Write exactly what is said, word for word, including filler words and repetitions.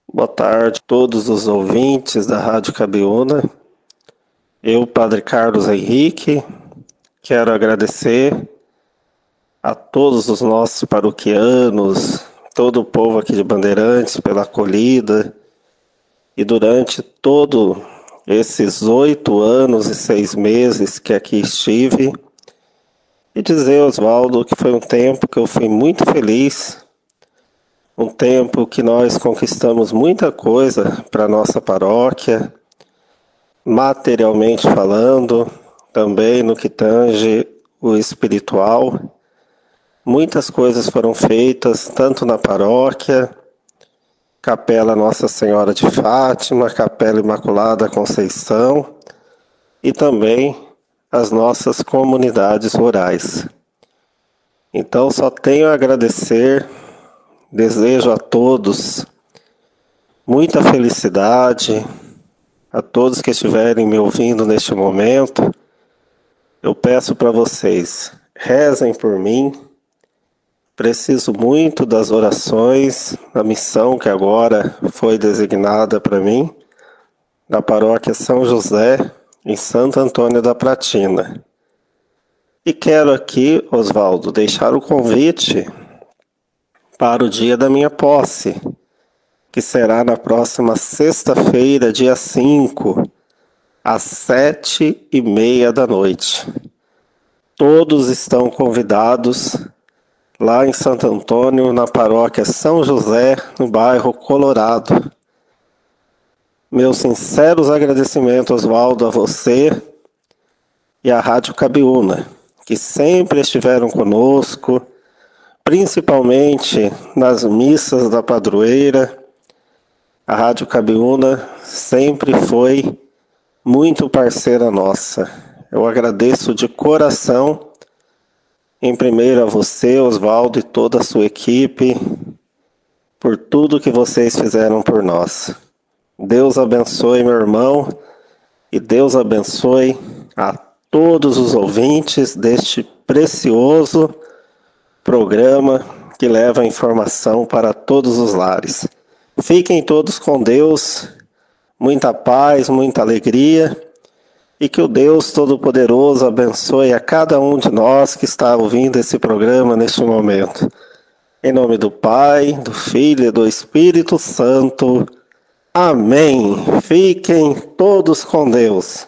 Boa tarde a todos os ouvintes da Rádio Cabiúna. Eu, Padre Carlos Henrique, quero agradecer a todos os nossos paroquianos, todo o povo aqui de Bandeirantes pela acolhida e durante todo esses oito anos e seis meses que aqui estive. E dizer, Oswaldo, que foi um tempo que eu fui muito feliz, um tempo que nós conquistamos muita coisa para a nossa paróquia, materialmente falando, também no que tange o espiritual. Muitas coisas foram feitas, tanto na paróquia, Capela Nossa Senhora de Fátima, Capela Imaculada Conceição e também as nossas comunidades rurais. Então só tenho a agradecer, desejo a todos muita felicidade, a todos que estiverem me ouvindo neste momento. Eu peço para vocês, rezem por mim, preciso muito das orações, da missão que agora foi designada para mim, da paróquia São José, em Santo Antônio da Platina. E quero aqui, Oswaldo, deixar o convite para o dia da minha posse, que será na próxima sexta-feira, dia cinco, às sete e meia da noite. Todos estão convidados lá em Santo Antônio, na paróquia São José, no bairro Colorado. Meus sinceros agradecimentos, Oswaldo, a você e à Rádio Cabiúna, que sempre estiveram conosco, principalmente nas missas da padroeira. A Rádio Cabiúna sempre foi muito parceira nossa. Eu agradeço de coração, em primeiro a você, Oswaldo, e toda a sua equipe, por tudo que vocês fizeram por nós. Deus abençoe meu irmão e Deus abençoe a todos os ouvintes deste precioso programa que leva informação para todos os lares. Fiquem todos com Deus, muita paz, muita alegria, e que o Deus Todo-Poderoso abençoe a cada um de nós que está ouvindo esse programa neste momento. Em nome do Pai, do Filho e do Espírito Santo. Amém. Fiquem todos com Deus.